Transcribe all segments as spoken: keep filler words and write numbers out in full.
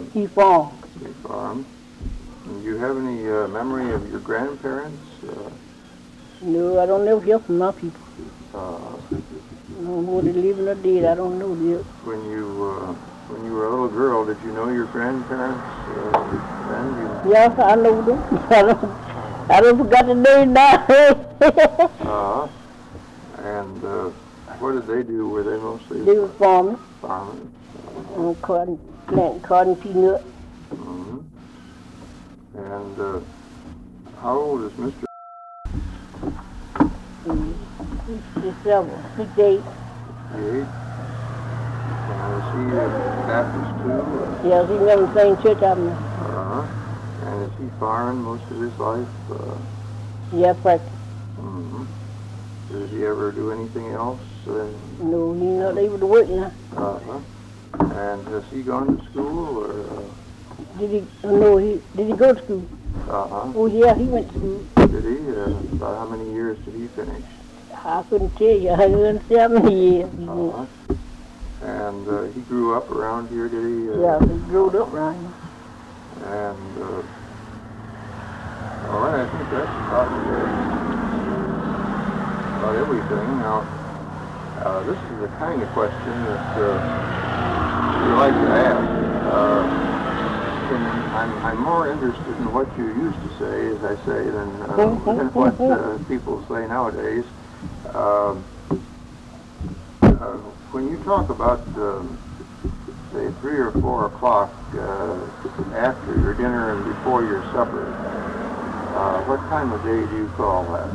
He farmed. He farmed. And do you have any uh, memory of your grandparents? Uh, No, I don't know hear from my people. uh, I don't know whether they living or dead. I don't know yet. when you uh, when you were a little girl, did you know your grandparents? Uh, then you, Yes, I know them. I don't, I don't forgot the name now. uh, and uh, what did they do? Were they mostly They was farming, farming? uh, cotton, planting cotton, peanut. Mm-hmm. And uh, how old is Mister Mm, sixty-seven, sixty-eight. Eight? And is he a Baptist too? Yes, he never seen church out there. Uh-huh. And is he farming most of his life? Uh, Yeah, practice. mm-hmm. Does he ever do anything else? Uh, No, he not able to work now. uh-huh. And has he gone to school or? Uh, Did he? No, he did he go to school? uh-huh. Oh yeah, he went to school. Did he? Uh, about how many years did he finish? I couldn't tell you. I couldn't say how many years. He went. Uh-huh. And uh, he grew up around here, did he? Uh, Yeah, he grew up around here. And, uh, all right, I think that's about, uh, about everything. Now, uh, this is the kind of question that uh, we like to ask. Uh, and I'm, I'm more interested in what you used to say, as I say, than, uh, than what uh, people say nowadays. Uh, uh, when you talk about, um, say, three or four o'clock uh, after your dinner and before your supper, uh, what time of day do you call that?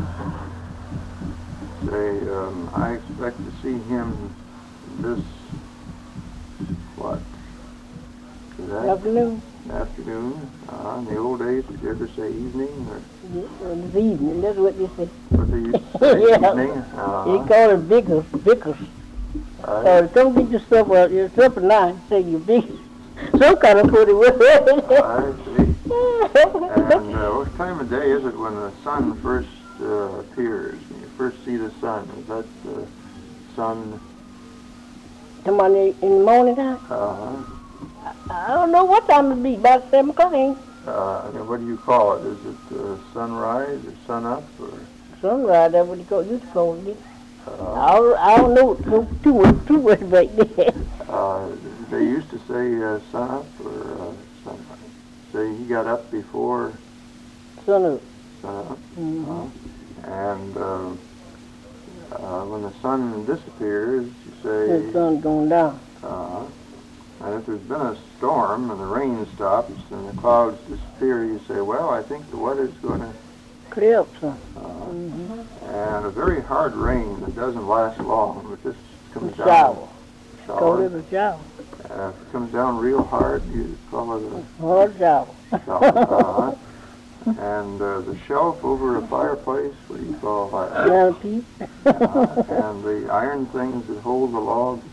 Say, um, I expect to see him this, what? Is that Afternoon. afternoon? Uh, in the old days, did you ever say evening? Or Yeah, uh, this evening. That's what they say. what they used to say, Yeah. evening? They Uh-huh. call it Vickers. Vickers. Right. Uh, come get your supper. Uh, your supper now. Say you big. Some kind of pretty word. I see. And uh, what time of day is it when the sun first uh, appears? When you first see the sun? Is that the sun? Come on in in the morning time. Uh, I don't know what time it be. About seven o'clock. Ain't it? uh, what do you call it? Is it uh, sunrise or sun up or? Sunrise. That's what you call. You call it. Uh, I don't, I don't know no, too much too much back there. uh, they used to say uh, sun up or uh, sunrise. Say he got up before Sun up. sun up. Mm-hmm. Uh, and uh, uh, when the sun disappears, you The say. sun going down. Uh, and if there's been a storm and the rain stops and the clouds disappear, you say, well, I think the weather's going to. Clear up, son. Uh, Mm-hmm. and a very hard rain that doesn't last long, but just comes down. Shower. Call Shower. it a shower. Uh, if it comes down real hard, you call it a Hard shower. shower. Uh-huh. And uh, the shelf over a fireplace, what do you call that? Down peep. Uh, and the iron things that hold the logs,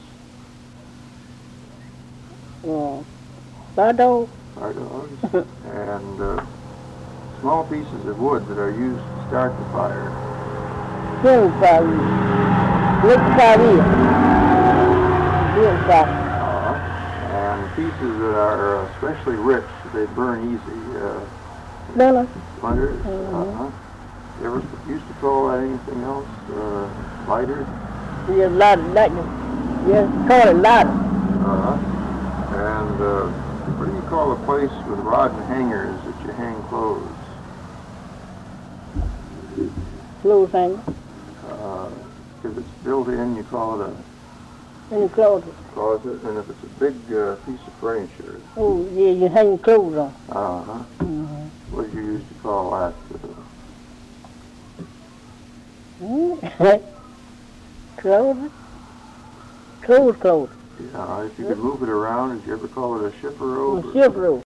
Yeah. Fire dog. fire dogs, and uh, small pieces of wood that are used to start the fire. Killing fire. Look the fire here. Killing fire. Uh, and pieces that are uh, especially rich, they burn easy. Uh, No, no. splinters. Mhm. Uh-huh. You ever used to call that anything else? Uh, lighter? Yeah, ladder, lightning. Yeah, call it ladder. Uh-huh. And uh, what do you call a place with rod and hangers that you hang clothes? Clothes hanger. Uh, if it's built in, you call it a In the closet. closet, and if it's a big uh, piece of furniture, Oh, yeah, you hang clothes on. uh-huh. Mm-hmm. What do you used to call that? Mm-hmm. Clothes. Clothes, clothes. Uh, if you could move it around, did you ever call it a shipper robe? A ship rope.